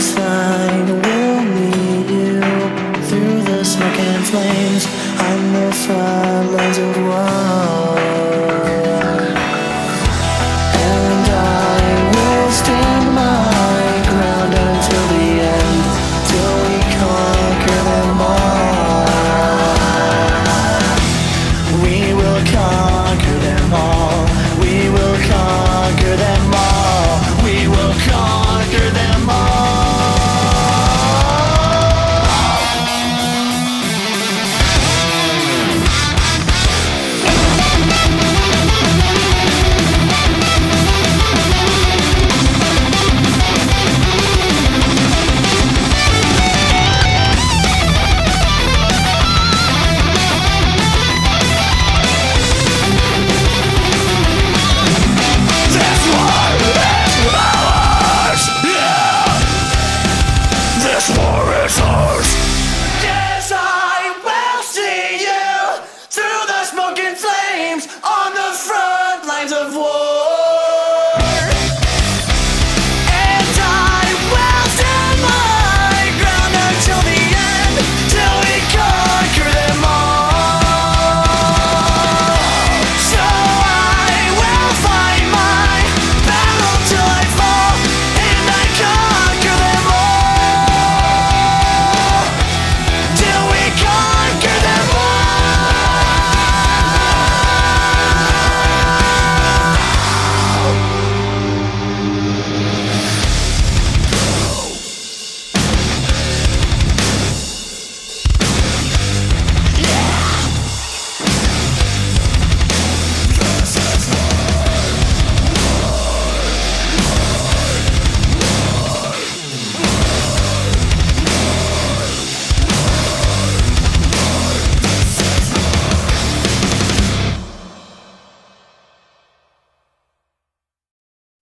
promise I will meet you through the smoke and flames on the front lines of war. And I will stand my ground until the end, till we conquer them all. We will conquer them all. We will conquer them all. We will conquer them all. This war is ours.